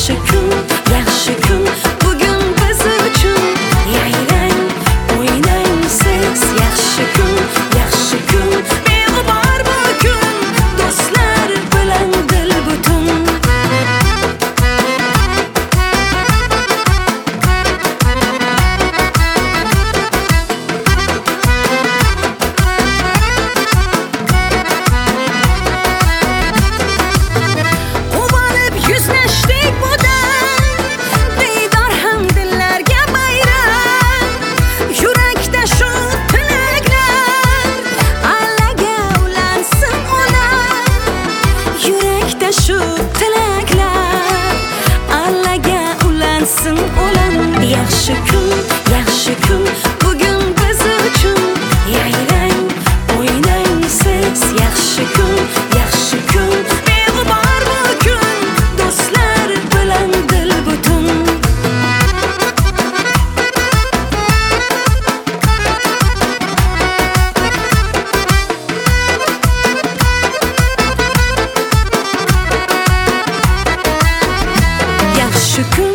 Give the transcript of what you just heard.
yaxshi kun, yaxshi kun. Bugun biz uchun yayrang, o'ynang siz. Yaxshi kun, yaxshi kun. Beg'ubor bu kun, do'stlar bilan dil butun. Yüzleştik bu dam, diydor ham dillarga bayram. Yurakda shu tilaklar, allaga ulansin ular. Yurakda shu tilaklar, allaga ulansin ular. Yaxshi kun, yaxshi kun. Bugun biz uchun yayrang, o'ynang siz. Yaxshi kun, yaxshi kun. Beg'ubor bu kun, do'stlar bilan dil butun. Yaxshi kun.